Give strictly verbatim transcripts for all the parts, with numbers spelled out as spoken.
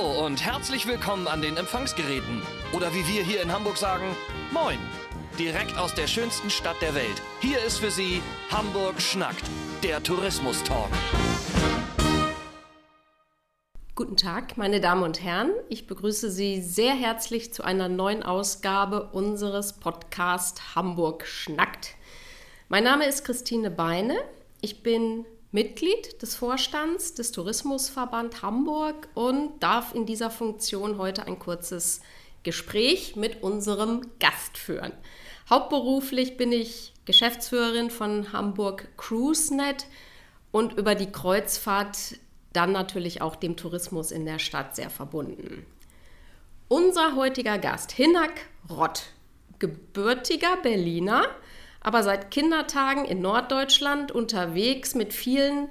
Hallo und herzlich willkommen an den Empfangsgeräten. Oder wie wir hier in Hamburg sagen, Moin. Direkt aus der schönsten Stadt der Welt. Hier ist für Sie Hamburg schnackt, der Tourismus-Talk. Guten Tag, meine Damen und Herren. Ich begrüße Sie sehr herzlich zu einer neuen Ausgabe unseres Podcasts Hamburg schnackt. Mein Name ist Christine Beine. Ich bin Mitglied des Vorstands des Tourismusverband Hamburg und darf in dieser Funktion heute ein kurzes Gespräch mit unserem Gast führen. Hauptberuflich bin ich Geschäftsführerin von Hamburg CruiseNet und über die Kreuzfahrt dann natürlich auch dem Tourismus in der Stadt sehr verbunden. Unser heutiger Gast, Hinak Rott, gebürtiger Berliner, aber seit Kindertagen in Norddeutschland unterwegs mit vielen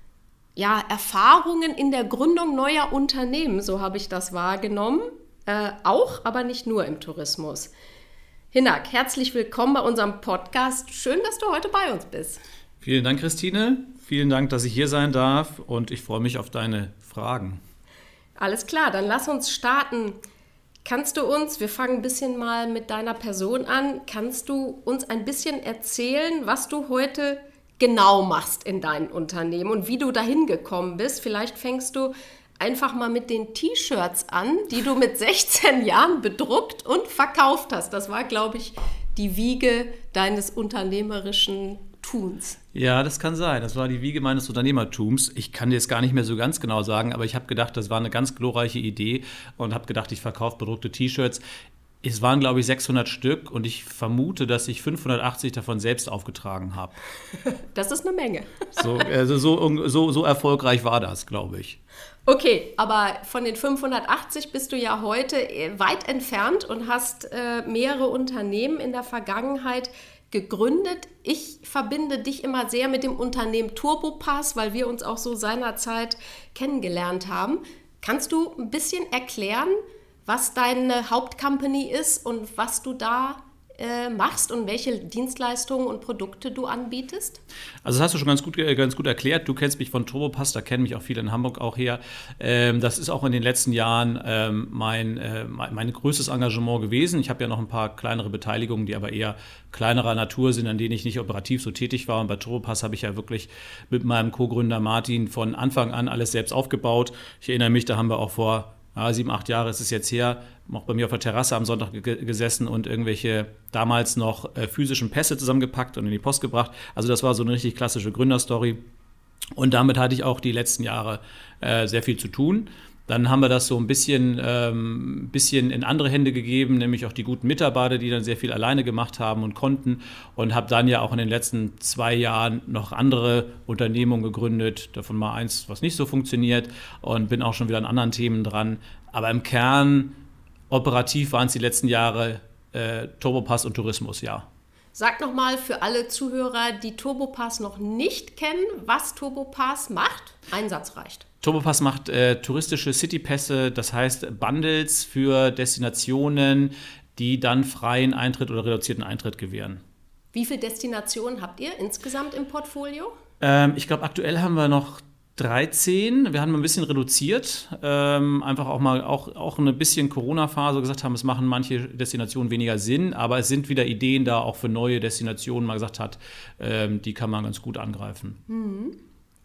ja, Erfahrungen in der Gründung neuer Unternehmen, so habe ich das wahrgenommen, äh, auch, aber nicht nur im Tourismus. Hinak, herzlich willkommen bei unserem Podcast. Schön, dass du heute bei uns bist. Vielen Dank, Christine. Vielen Dank, dass ich hier sein darf und ich freue mich auf deine Fragen. Alles klar, dann lass uns starten. Kannst du uns, wir fangen ein bisschen mal mit deiner Person an, kannst du uns ein bisschen erzählen, was du heute genau machst in deinem Unternehmen und wie du dahin gekommen bist? Vielleicht fängst du einfach mal mit den T-Shirts an, die du mit sechzehn Jahren bedruckt und verkauft hast. Das war, glaube ich, die Wiege deines unternehmerischen Tuns. Ja, das kann sein. Das war die Wiege meines Unternehmertums. Ich kann dir jetzt gar nicht mehr so ganz genau sagen, aber ich habe gedacht, das war eine ganz glorreiche Idee und habe gedacht, ich verkaufe bedruckte T-Shirts. Es waren, glaube ich, sechshundert Stück und ich vermute, dass ich fünfhundertachtzig davon selbst aufgetragen habe. Das ist eine Menge. So, also so, so, so erfolgreich war das, glaube ich. Okay, aber von den fünfhundertachtzig bist du ja heute weit entfernt und hast äh, mehrere Unternehmen in der Vergangenheit gegründet. Ich verbinde dich immer sehr mit dem Unternehmen Turbopass, weil wir uns auch so seinerzeit kennengelernt haben. Kannst du ein bisschen erklären, was deine Hauptcompany ist und was du da äh, machst und welche Dienstleistungen und Produkte du anbietest? Also das hast du schon ganz gut, ganz gut erklärt. Du kennst mich von Turbopass, da kennen mich auch viele in Hamburg auch her. Ähm, das ist auch in den letzten Jahren ähm, mein, äh, mein größtes Engagement gewesen. Ich habe ja noch ein paar kleinere Beteiligungen, die aber eher kleinerer Natur sind, an denen ich nicht operativ so tätig war. Und bei Turbopass habe ich ja wirklich mit meinem Co-Gründer Martin von Anfang an alles selbst aufgebaut. Ich erinnere mich, da haben wir auch vor Ja, sieben, acht Jahre ist es jetzt her, auch bei mir auf der Terrasse am Sonntag g- gesessen und irgendwelche damals noch äh, physischen Pässe zusammengepackt und in die Post gebracht. Also das war so eine richtig klassische Gründerstory. Und damit hatte ich auch die letzten Jahre äh, sehr viel zu tun. Dann haben wir das so ein bisschen, ähm, bisschen in andere Hände gegeben, nämlich auch die guten Mitarbeiter, die dann sehr viel alleine gemacht haben und konnten. Und habe dann ja auch in den letzten zwei Jahren noch andere Unternehmungen gegründet, davon mal eins, was nicht so funktioniert, und bin auch schon wieder an anderen Themen dran. Aber im Kern, operativ waren es die letzten Jahre äh, Turbopass und Tourismus, ja. Sag nochmal für alle Zuhörer, die Turbopass noch nicht kennen, was Turbopass macht. Ein Satz reicht. Turbopass macht äh, touristische Citypässe, das heißt Bundles für Destinationen, die dann freien Eintritt oder reduzierten Eintritt gewähren. Wie viele Destinationen habt ihr insgesamt im Portfolio? Ähm, ich glaube, aktuell haben wir noch dreizehn. Wir haben ein bisschen reduziert, ähm, einfach auch mal auch, auch eine bisschen Corona-Phase gesagt haben, es machen manche Destinationen weniger Sinn, aber es sind wieder Ideen da, auch für neue Destinationen, man gesagt hat, ähm, die kann man ganz gut angreifen. Mhm.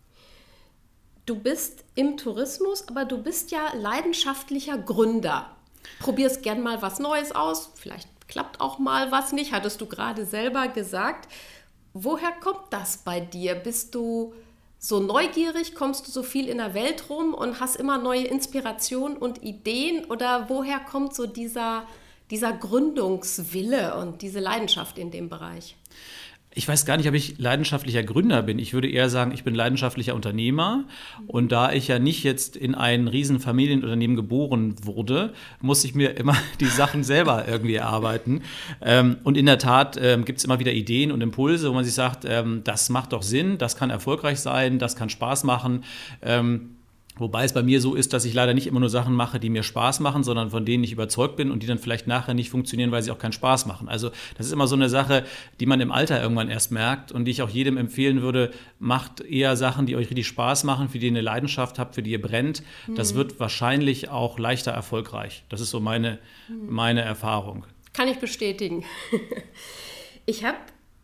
Du bist im Tourismus, aber du bist ja leidenschaftlicher Gründer. Probierst gern mal was Neues aus, vielleicht klappt auch mal was nicht, hattest du gerade selber gesagt. Woher kommt das bei dir? Bist du so neugierig, kommst du so viel in der Welt rum und hast immer neue Inspirationen und Ideen? Oder woher kommt so dieser, dieser Gründungswille und diese Leidenschaft in dem Bereich? Ich weiß gar nicht, ob ich leidenschaftlicher Gründer bin. Ich würde eher sagen, ich bin leidenschaftlicher Unternehmer. Und da ich ja nicht jetzt in ein riesen Familienunternehmen geboren wurde, muss ich mir immer die Sachen selber irgendwie erarbeiten. Und in der Tat gibt es immer wieder Ideen und Impulse, wo man sich sagt, das macht doch Sinn, das kann erfolgreich sein, das kann Spaß machen. Wobei es bei mir so ist, dass ich leider nicht immer nur Sachen mache, die mir Spaß machen, sondern von denen ich überzeugt bin und die dann vielleicht nachher nicht funktionieren, weil sie auch keinen Spaß machen. Also das ist immer so eine Sache, die man im Alter irgendwann erst merkt und die ich auch jedem empfehlen würde, macht eher Sachen, die euch richtig Spaß machen, für die ihr eine Leidenschaft habt, für die ihr brennt. Mhm. Das wird wahrscheinlich auch leichter erfolgreich. Das ist so meine, mhm. meine Erfahrung. Kann ich bestätigen. Ich habe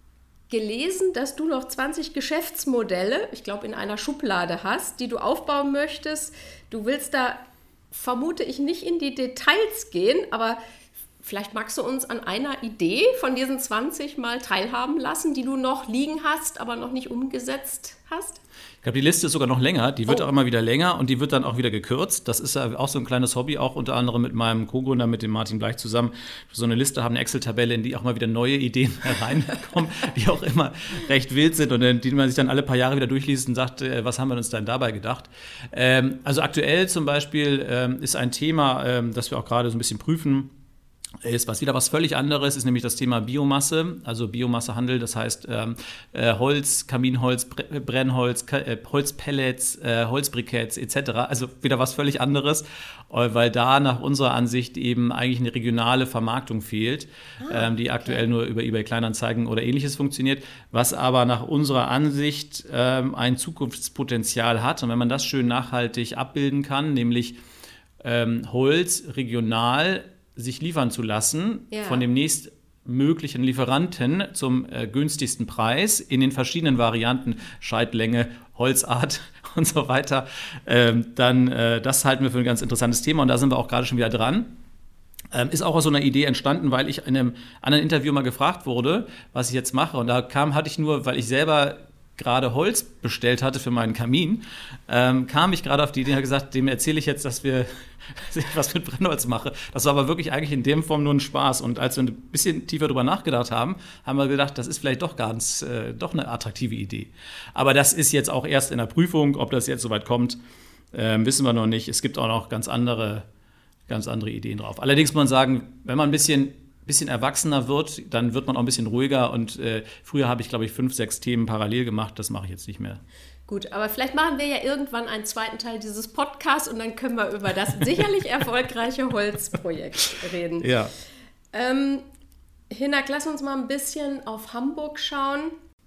gelesen, dass du noch zwanzig Geschäftsmodelle, ich glaube, in einer Schublade hast, die du aufbauen möchtest. Du willst da, vermute ich, nicht in die Details gehen, aber vielleicht magst du uns an einer Idee von diesen zwanzig mal teilhaben lassen, die du noch liegen hast, aber noch nicht umgesetzt hast? Ich glaube, die Liste ist sogar noch länger. Die wird oh. auch immer wieder länger und die wird dann auch wieder gekürzt. Das ist ja auch so ein kleines Hobby, auch unter anderem mit meinem Co-Gründer, mit dem Martin Bleich zusammen. So eine Liste haben, eine Excel-Tabelle, in die auch mal wieder neue Ideen hereinkommen, die auch immer recht wild sind und die man sich dann alle paar Jahre wieder durchliest und sagt, was haben wir uns denn dabei gedacht? Ähm, also aktuell zum Beispiel ähm, ist ein Thema, ähm, das wir auch gerade so ein bisschen prüfen, ist was wieder was völlig anderes, ist nämlich das Thema Biomasse, also Biomassehandel, das heißt ähm, äh, Holz, Kaminholz, Bre- Brennholz, Ka- äh, Holzpellets, äh, Holzbriketts et cetera. Also wieder was völlig anderes, äh, weil da nach unserer Ansicht eben eigentlich eine regionale Vermarktung fehlt, ah, ähm, die aktuell okay. nur über eBay Kleinanzeigen oder Ähnliches funktioniert, was aber nach unserer Ansicht ähm, ein Zukunftspotenzial hat. Und wenn man das schön nachhaltig abbilden kann, nämlich ähm, Holz regional sich liefern zu lassen ja. von dem nächstmöglichen Lieferanten zum äh, günstigsten Preis in den verschiedenen Varianten, Scheidlänge, Holzart und so weiter, ähm, dann äh, das halten wir für ein ganz interessantes Thema und da sind wir auch gerade schon wieder dran. Ähm, ist auch aus so einer Idee entstanden, weil ich in einem anderen Interview mal gefragt wurde, was ich jetzt mache und da kam, hatte ich nur, weil ich selber gerade Holz bestellt hatte für meinen Kamin, ähm, kam ich gerade auf die Idee und habe gesagt, dem erzähle ich jetzt, dass wir dass ich was mit Brennholz mache. Das war aber wirklich eigentlich in dem Form nur ein Spaß. Und als wir ein bisschen tiefer drüber nachgedacht haben, haben wir gedacht, das ist vielleicht doch ganz, äh, doch eine attraktive Idee. Aber das ist jetzt auch erst in der Prüfung, ob das jetzt soweit kommt, äh, wissen wir noch nicht. Es gibt auch noch ganz andere, ganz andere Ideen drauf. Allerdings muss man sagen, wenn man ein bisschen bisschen erwachsener wird, dann wird man auch ein bisschen ruhiger und äh, früher habe ich, glaube ich, fünf, sechs Themen parallel gemacht, das mache ich jetzt nicht mehr. Gut, aber vielleicht machen wir ja irgendwann einen zweiten Teil dieses Podcasts und dann können wir über das sicherlich erfolgreiche Holzprojekt reden. Ja. Ähm, Hinak, lass uns mal ein bisschen auf Hamburg schauen.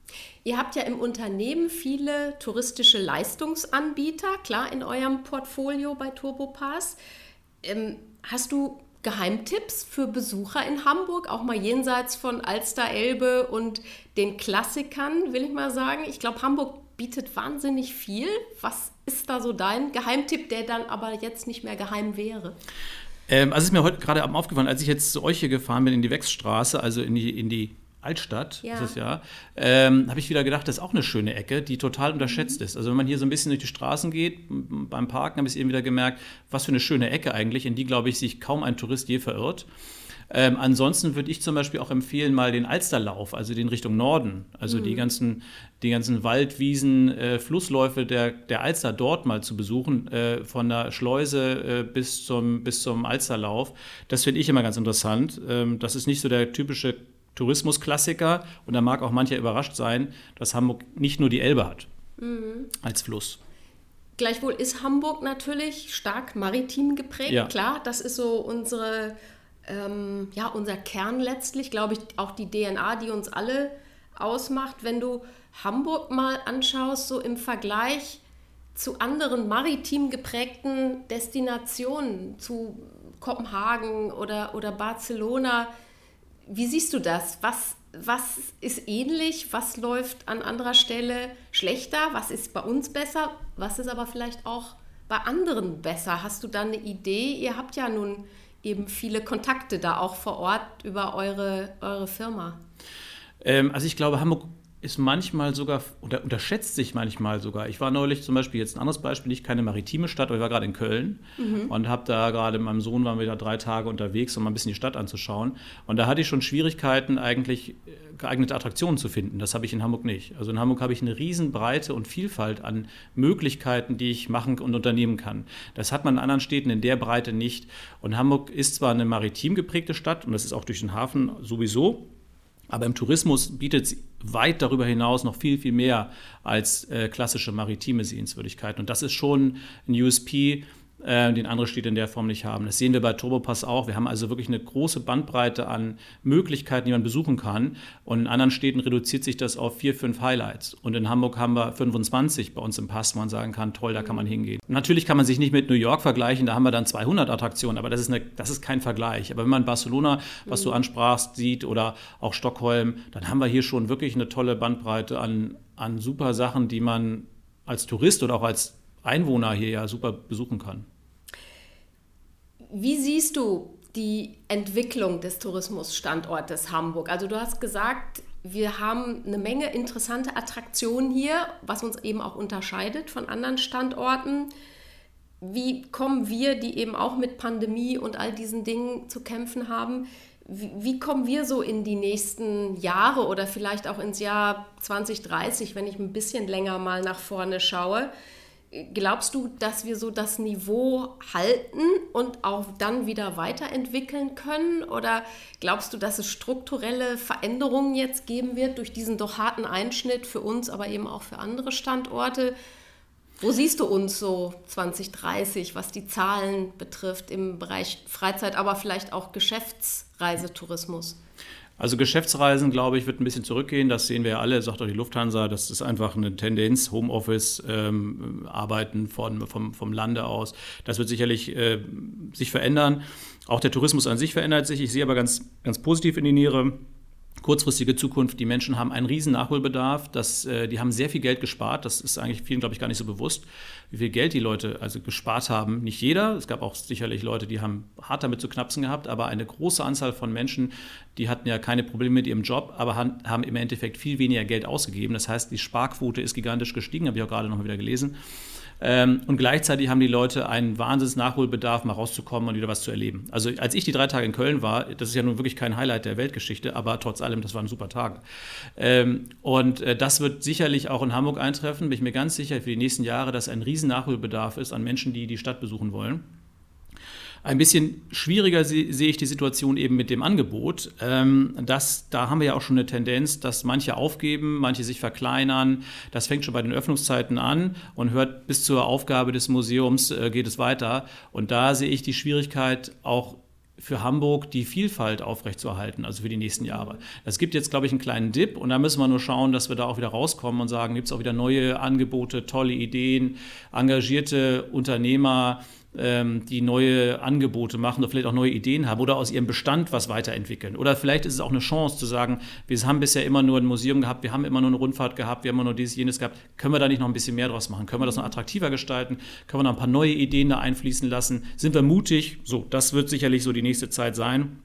Ihr habt ja im Unternehmen viele touristische Leistungsanbieter, klar, in eurem Portfolio bei Turbopass. Ähm, hast du Geheimtipps für Besucher in Hamburg, auch mal jenseits von Alster, Elbe und den Klassikern, will ich mal sagen. Ich glaube, Hamburg bietet wahnsinnig viel. Was ist da so dein Geheimtipp, der dann aber jetzt nicht mehr geheim wäre? Ähm, also ist mir heute gerade aufgefallen, als ich jetzt zu euch hier gefahren bin in die Wechsstraße, also in die, in die Altstadt, ja. ist es ja, ähm, habe ich wieder gedacht, das ist auch eine schöne Ecke, die total unterschätzt mhm. ist. Also wenn man hier so ein bisschen durch die Straßen geht, beim Parken habe ich eben wieder gemerkt, was für eine schöne Ecke eigentlich, in die, glaube ich, sich kaum ein Tourist je verirrt. Ähm, ansonsten würde ich zum Beispiel auch empfehlen, mal den Alsterlauf, also den Richtung Norden, also mhm. die ganzen, die ganzen Waldwiesen, äh, Flussläufe der, der Alster dort mal zu besuchen, äh, von der Schleuse äh, bis zum, bis zum Alsterlauf. Das finde ich immer ganz interessant. Ähm, das ist nicht so der typische Tourismusklassiker und da mag auch mancher überrascht sein, dass Hamburg nicht nur die Elbe hat mhm. als Fluss. Gleichwohl ist Hamburg natürlich stark maritim geprägt, ja. Klar, das ist so unsere, ähm, ja, unser Kern letztlich, glaube ich, auch die D N A, die uns alle ausmacht. Wenn du Hamburg mal anschaust, so im Vergleich zu anderen maritim geprägten Destinationen, zu Kopenhagen oder, oder Barcelona, wie siehst du das? Was, was ist ähnlich? Was läuft an anderer Stelle schlechter? Was ist bei uns besser? Was ist aber vielleicht auch bei anderen besser? Hast du da eine Idee? Ihr habt ja nun eben viele Kontakte da auch vor Ort über eure, eure Firma. Ähm, also ich glaube, Hamburg ist manchmal sogar, oder unterschätzt sich manchmal sogar. Ich war neulich zum Beispiel, jetzt ein anderes Beispiel, nicht keine maritime Stadt, aber ich war gerade in Köln mhm. und habe da gerade, mit meinem Sohn waren wir da drei Tage unterwegs, um mal ein bisschen die Stadt anzuschauen. Und da hatte ich schon Schwierigkeiten, eigentlich geeignete Attraktionen zu finden. Das habe ich in Hamburg nicht. Also in Hamburg habe ich eine Riesenbreite und Vielfalt an Möglichkeiten, die ich machen und unternehmen kann. Das hat man in anderen Städten in der Breite nicht. Und Hamburg ist zwar eine maritim geprägte Stadt und das ist auch durch den Hafen sowieso, Aber im Tourismus bietet es weit darüber hinaus noch viel, viel mehr als äh, klassische maritime Sehenswürdigkeiten. Und das ist schon ein U S P, äh, den andere Städte in der Form nicht haben. Das sehen wir bei Turbopass auch. Wir haben also wirklich eine große Bandbreite an Möglichkeiten, die man besuchen kann. Und in anderen Städten reduziert sich das auf vier, fünf Highlights. Und in Hamburg haben wir fünfundzwanzig bei uns im Pass, wo man sagen kann, toll, da kann man hingehen. Natürlich kann man sich nicht mit New York vergleichen, da haben wir dann zweihundert Attraktionen, aber das ist, eine, das ist kein Vergleich. Aber wenn man Barcelona, was du ansprachst, sieht oder auch Stockholm, dann haben wir hier schon wirklich eine tolle Bandbreite an, an super Sachen, die man als Tourist oder auch als Einwohner hier ja super besuchen kann. Wie siehst du die Entwicklung des Tourismusstandortes Hamburg? Also du hast gesagt, wir haben eine Menge interessante Attraktionen hier, was uns eben auch unterscheidet von anderen Standorten. Wie kommen wir, die eben auch mit Pandemie und all diesen Dingen zu kämpfen haben, wie, wie kommen wir so in die nächsten Jahre oder vielleicht auch ins Jahr zwanzig dreißig, wenn ich ein bisschen länger mal nach vorne schaue? Glaubst du, dass wir so das Niveau halten und auch dann wieder weiterentwickeln können? Oder glaubst du, dass es strukturelle Veränderungen jetzt geben wird durch diesen doch harten Einschnitt für uns, aber eben auch für andere Standorte? Wo siehst du uns so zwanzig dreißig, was die Zahlen betrifft im Bereich Freizeit, aber vielleicht auch Geschäftsreisetourismus? Also Geschäftsreisen, glaube ich, wird ein bisschen zurückgehen. Das sehen wir ja alle, sagt auch die Lufthansa. Das ist einfach eine Tendenz, Homeoffice, ähm, Arbeiten von, vom, vom Lande aus. Das wird sicherlich äh, sich verändern. Auch der Tourismus an sich verändert sich. Ich sehe aber ganz, ganz positiv in die Niere. Kurzfristige Zukunft, die Menschen haben einen riesen Nachholbedarf, das, äh, die haben sehr viel Geld gespart, das ist eigentlich vielen, glaube ich, gar nicht so bewusst, wie viel Geld die Leute also gespart haben. Nicht jeder, es gab auch sicherlich Leute, die haben hart damit zu knapsen gehabt, aber eine große Anzahl von Menschen, die hatten ja keine Probleme mit ihrem Job, aber han, haben im Endeffekt viel weniger Geld ausgegeben. Das heißt, die Sparquote ist gigantisch gestiegen, habe ich auch gerade noch mal wieder gelesen. Ähm, und gleichzeitig haben die Leute einen Wahnsinns-Nachholbedarf, mal rauszukommen und wieder was zu erleben. Also als ich die drei Tage in Köln war, das ist ja nun wirklich kein Highlight der Weltgeschichte, aber trotz allem, das waren super Tage. Ähm, und äh, das wird sicherlich auch in Hamburg eintreffen, bin ich mir ganz sicher für die nächsten Jahre, dass ein riesen Nachholbedarf ist an Menschen, die die Stadt besuchen wollen. Ein bisschen schwieriger se- sehe ich die Situation eben mit dem Angebot. Ähm, das, da haben wir ja auch schon eine Tendenz, dass manche aufgeben, manche sich verkleinern. Das fängt schon bei den Öffnungszeiten an und hört bis zur Aufgabe des Museums äh, geht es weiter. Und da sehe ich die Schwierigkeit auch für Hamburg die Vielfalt aufrechtzuerhalten, also für die nächsten Jahre. Es gibt jetzt, glaube ich, einen kleinen Dip und da müssen wir nur schauen, dass wir da auch wieder rauskommen und sagen, gibt es auch wieder neue Angebote, tolle Ideen, engagierte Unternehmer, ähm, die neue Angebote machen oder vielleicht auch neue Ideen haben oder aus ihrem Bestand was weiterentwickeln. Oder vielleicht ist es auch eine Chance zu sagen, wir haben bisher immer nur ein Museum gehabt, wir haben immer nur eine Rundfahrt gehabt, wir haben immer nur dieses, jenes gehabt. Können wir da nicht noch ein bisschen mehr draus machen? Können wir das noch attraktiver gestalten? Können wir noch ein paar neue Ideen da einfließen lassen? Sind wir mutig? So, das wird sicherlich so die nächste Zeit sein.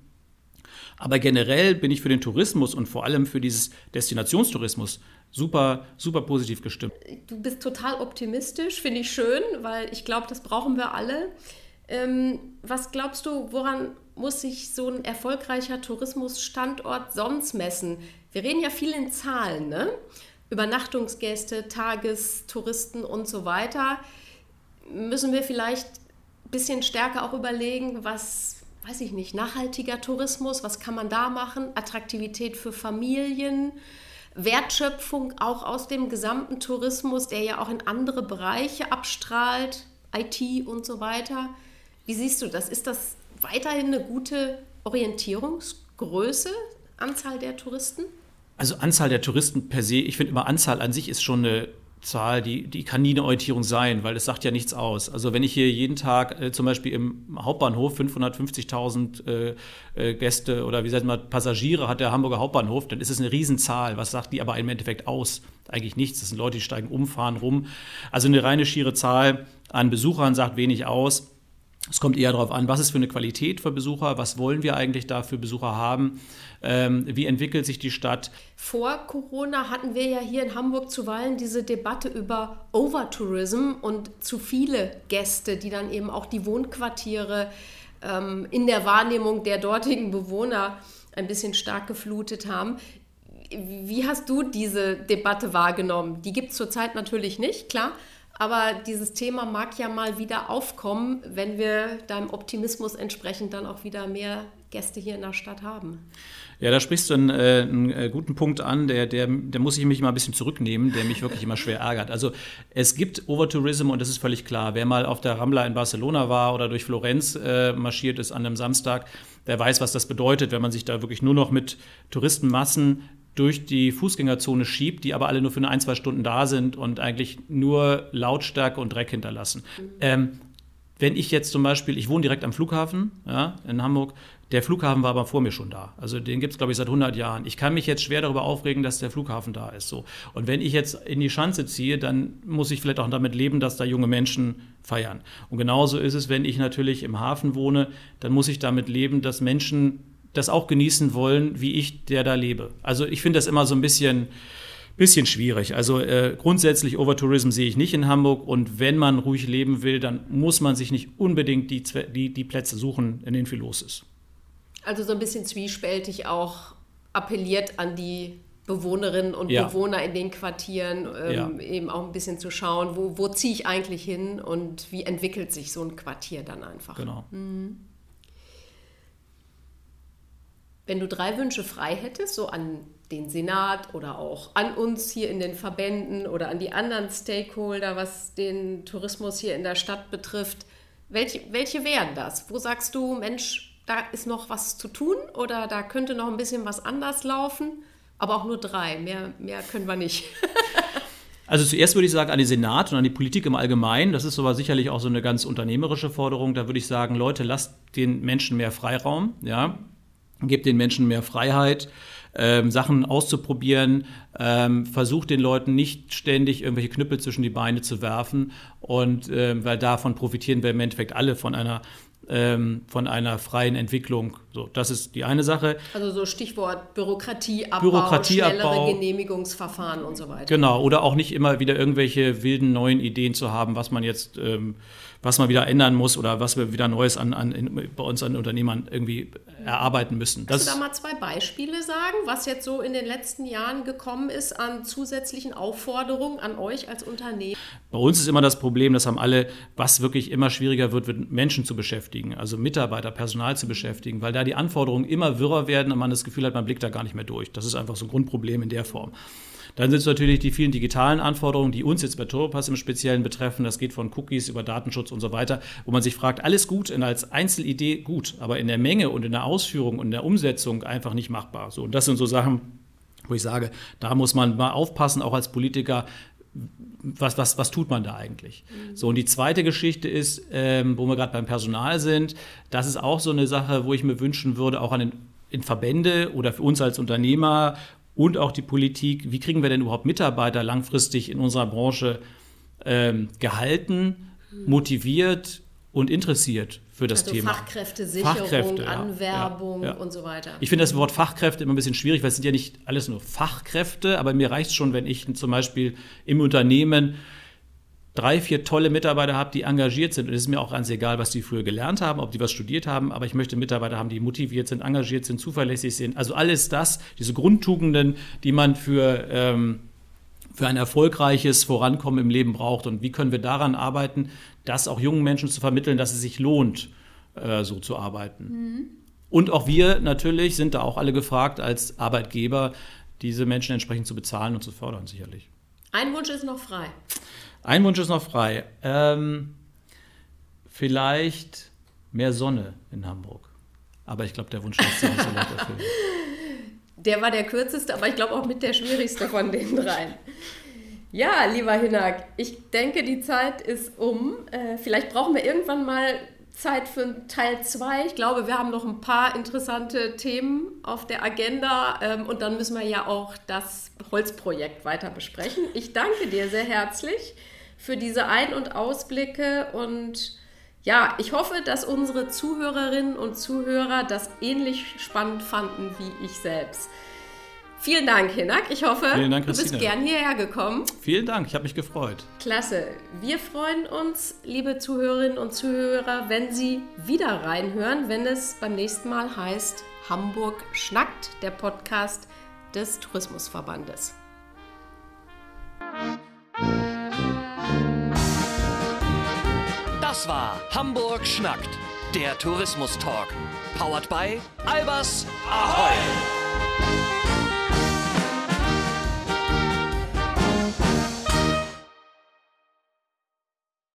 Aber generell bin ich für den Tourismus und vor allem für dieses Destinationstourismus super, super positiv gestimmt. Du bist total optimistisch, finde ich schön, weil ich glaube, das brauchen wir alle. Ähm, was glaubst du, woran muss sich so ein erfolgreicher Tourismusstandort sonst messen? Wir reden ja viel in Zahlen, ne? Übernachtungsgäste, Tagestouristen und so weiter. Müssen wir vielleicht ein bisschen stärker auch überlegen, was, weiß ich nicht, nachhaltiger Tourismus, was kann man da machen? Attraktivität für Familien, Wertschöpfung auch aus dem gesamten Tourismus, der ja auch in andere Bereiche abstrahlt, I T und so weiter. Wie siehst du das? Ist das weiterhin eine gute Orientierungsgröße, Anzahl der Touristen? Also Anzahl der Touristen per se, ich finde immer Anzahl an sich ist schon eine Zahl, die, die kann nie eine Orientierung sein, weil es sagt ja nichts aus. Also wenn ich hier jeden Tag äh, zum Beispiel im Hauptbahnhof fünfhundertfünfzigtausend äh, äh, Gäste oder wie sagt man, Passagiere hat der Hamburger Hauptbahnhof, dann ist es eine Riesenzahl. Was sagt die aber im Endeffekt aus? Eigentlich nichts. Das sind Leute, die steigen um, fahren rum. Also eine reine schiere Zahl an Besuchern sagt wenig aus. Es kommt eher darauf an, was ist für eine Qualität für Besucher, was wollen wir eigentlich da für Besucher haben, ähm, wie entwickelt sich die Stadt. Vor Corona hatten wir ja hier in Hamburg zuweilen diese Debatte über Overtourism und zu viele Gäste, die dann eben auch die Wohnquartiere ähm, in der Wahrnehmung der dortigen Bewohner ein bisschen stark geflutet haben. Wie hast du diese Debatte wahrgenommen? Die gibt es zurzeit natürlich nicht, klar. Aber dieses Thema mag ja mal wieder aufkommen, wenn wir deinem Optimismus entsprechend dann auch wieder mehr Gäste hier in der Stadt haben? Ja, da sprichst du einen, äh, einen guten Punkt an, der, der, der muss ich mich mal ein bisschen zurücknehmen, der mich wirklich immer schwer ärgert. Also es gibt Overtourism und das ist völlig klar. Wer mal auf der Rambla in Barcelona war oder durch Florenz äh, marschiert ist an einem Samstag, der weiß, was das bedeutet, wenn man sich da wirklich nur noch mit Touristenmassen durch die Fußgängerzone schiebt, die aber alle nur für eine ein, zwei Stunden da sind und eigentlich nur Lautstärke und Dreck hinterlassen. Mhm. Ähm, wenn ich jetzt zum Beispiel, ich wohne direkt am Flughafen, ja, in Hamburg, der Flughafen war aber vor mir schon da. Also den gibt es, glaube ich, seit hundert Jahren. Ich kann mich jetzt schwer darüber aufregen, dass der Flughafen da ist. So. Und wenn ich jetzt in die Schanze ziehe, dann muss ich vielleicht auch damit leben, dass da junge Menschen feiern. Und genauso ist es, wenn ich natürlich im Hafen wohne, dann muss ich damit leben, dass Menschen das auch genießen wollen, wie ich, der da lebe. Also ich finde das immer so ein bisschen, bisschen schwierig. Also äh, grundsätzlich Overtourism sehe ich nicht in Hamburg und wenn man ruhig leben will, dann muss man sich nicht unbedingt die, die, die Plätze suchen, in denen viel los ist. Also so ein bisschen zwiespältig auch appelliert an die Bewohnerinnen und ja. Bewohner in den Quartieren, ähm, ja. eben auch ein bisschen zu schauen, wo, wo ziehe ich eigentlich hin und wie entwickelt sich so ein Quartier dann einfach. Genau. Mhm. Wenn du drei Wünsche frei hättest, so an den Senat oder auch an uns hier in den Verbänden oder an die anderen Stakeholder, was den Tourismus hier in der Stadt betrifft, welche, welche wären das? Wo sagst du, Mensch, da ist noch was zu tun oder da könnte noch ein bisschen was anders laufen? Aber auch nur drei, mehr, mehr können wir nicht. Also zuerst würde ich sagen, an den Senat und an die Politik im Allgemeinen, das ist aber sicherlich auch so eine ganz unternehmerische Forderung, da würde ich sagen, Leute, lasst den Menschen mehr Freiraum, ja. Gebt den Menschen mehr Freiheit, ähm, Sachen auszuprobieren, ähm, versucht den Leuten nicht ständig irgendwelche Knüppel zwischen die Beine zu werfen und ähm, weil davon profitieren wir im Endeffekt alle von einer ähm, von einer freien Entwicklung. So, das ist die eine Sache. Also so Stichwort Bürokratieabbau, Bürokratieabbau, schnellere Genehmigungsverfahren und so weiter. Genau, oder auch nicht immer wieder irgendwelche wilden neuen Ideen zu haben, was man jetzt ähm, was man wieder ändern muss oder was wir wieder Neues an, an, in, bei uns an Unternehmern irgendwie erarbeiten müssen. Kannst das, du da mal zwei Beispiele sagen, was jetzt so in den letzten Jahren gekommen ist an zusätzlichen Aufforderungen an euch als Unternehmen? Bei uns ist immer das Problem, das haben alle, was wirklich immer schwieriger wird, wird Menschen zu beschäftigen, also Mitarbeiter, Personal zu beschäftigen, weil da die Anforderungen immer wirrer werden und man das Gefühl hat, man blickt da gar nicht mehr durch. Das ist einfach so ein Grundproblem in der Form. Dann sind es natürlich die vielen digitalen Anforderungen, die uns jetzt bei Turbopass im Speziellen betreffen. Das geht von Cookies über Datenschutz und so weiter, wo man sich fragt, alles gut und als Einzelidee gut, aber in der Menge und in der Ausführung und in der Umsetzung einfach nicht machbar. So, und das sind so Sachen, wo ich sage, da muss man mal aufpassen, auch als Politiker, was, was, was tut man da eigentlich? Mhm. So, und die zweite Geschichte ist, ähm, wo wir gerade beim Personal sind, das ist auch so eine Sache, wo ich mir wünschen würde, auch an den in Verbände oder für uns als Unternehmer und auch die Politik, wie kriegen wir denn überhaupt Mitarbeiter langfristig in unserer Branche ähm, gehalten, motiviert und interessiert für das also Thema. Fachkräftesicherung, Fachkräfte, ja, Anwerbung ja, ja. und so weiter. Ich finde das Wort Fachkräfte immer ein bisschen schwierig, weil es sind ja nicht alles nur Fachkräfte, aber mir reicht es schon, wenn ich zum Beispiel im Unternehmen drei, vier tolle Mitarbeiter habe, die engagiert sind. Und es ist mir auch ganz egal, was die früher gelernt haben, ob die was studiert haben, aber ich möchte Mitarbeiter haben, die motiviert sind, engagiert sind, zuverlässig sind. Also alles das, diese Grundtugenden, die man für, ähm, für ein erfolgreiches Vorankommen im Leben braucht. Und wie können wir daran arbeiten, das auch jungen Menschen zu vermitteln, dass es sich lohnt, äh, so zu arbeiten. Mhm. Und auch wir natürlich sind da auch alle gefragt, als Arbeitgeber, diese Menschen entsprechend zu bezahlen und zu fördern, sicherlich. Ein Wunsch ist noch frei. Ein Wunsch ist noch frei. Ähm, vielleicht mehr Sonne in Hamburg. Aber ich glaube, der Wunsch lässt sich nicht so leicht erfüllen. Der war der kürzeste, aber ich glaube auch mit der schwierigste von den dreien. Ja, lieber Hinak, ich denke, die Zeit ist um. Äh, vielleicht brauchen wir irgendwann mal Zeit für Teil zwei. Ich glaube, wir haben noch ein paar interessante Themen auf der Agenda ähm, und dann müssen wir ja auch das Holzprojekt weiter besprechen. Ich danke dir sehr herzlich für diese Ein- und Ausblicke und ja, ich hoffe, dass unsere Zuhörerinnen und Zuhörer das ähnlich spannend fanden wie ich selbst. Vielen Dank, Hinak. Ich hoffe, Dank, du bist gern hierher gekommen. Vielen Dank, ich habe mich gefreut. Klasse. Wir freuen uns, liebe Zuhörerinnen und Zuhörer, wenn Sie wieder reinhören, wenn es beim nächsten Mal heißt Hamburg schnackt, der Podcast des Tourismusverbandes. Das war Hamburg schnackt, der Tourismus-Talk. Powered by Albers Ahoi!